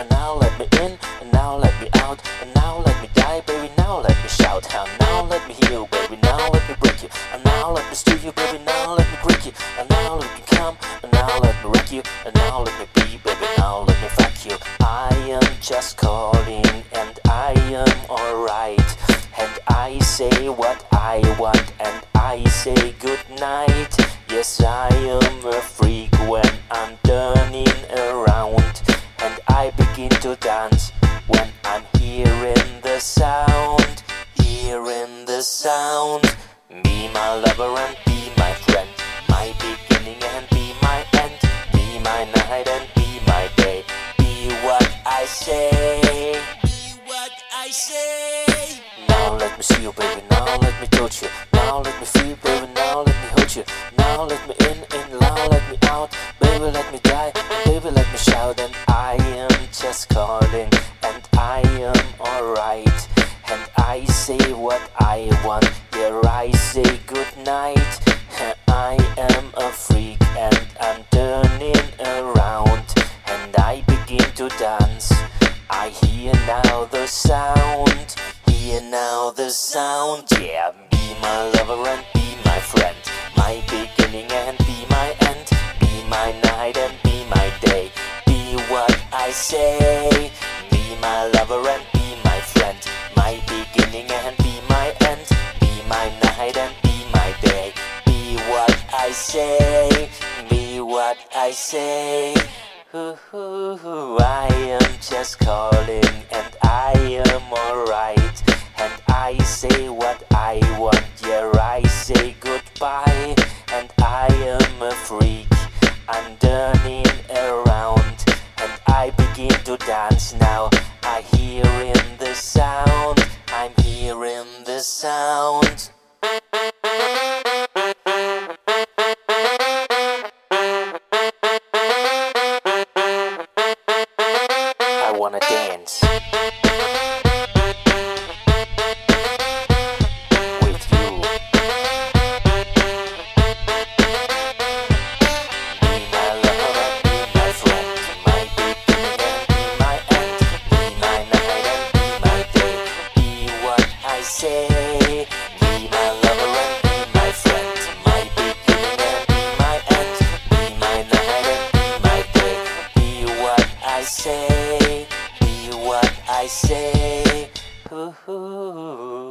and now let me in, and now let me out, and now let me die, baby, now let me shout. And now let me heal, baby, now let me break you, and now let me steal you, baby, now let me break you, and now let me come, and now let me wreck you, and now let me be, baby, now let me fuck you. I am just calling, and I am alright, and I say what I want, and I say good night. Yes, I am a freak when I'm turning around, and I begin to dance when I'm hearing the sound, hearing the sound. Be my lover and be my friend, my beginning and be my end, be my night and be my day. Be what I say, be what I say. Now let me see you, baby, now let me touch you, now let me feel, baby, now let me hold you, now let me in, now let me out, baby, let me die, baby, let me shout. And I am just calling, and I am alright, and I say what I want, here I say good night. I am a freak and I'm turning around, and I begin to dance. I hear now the sound, hear now the sound. Yeah, be my lover and be my friend, my beginning and be my end, be my night and be my day. Be what I say, be my lover and be my friend, my beginning and be my end, be my night and be my day. Be what I say, be what I say. I am just calling, and I am alright, and I say what I want, yeah, I say goodbye. And I am a freak, I'm turning around, and I begin to dance now. I hearing the sound, I'm hearing the sound. I wanna dance with you. Be my lover, be my friend, my beginning and be my end, be my night and be my day. Be what I say, be my lover and be my friend, my beginning and be my end, be my night and be my day. Be what I say, be what I say. Ooh.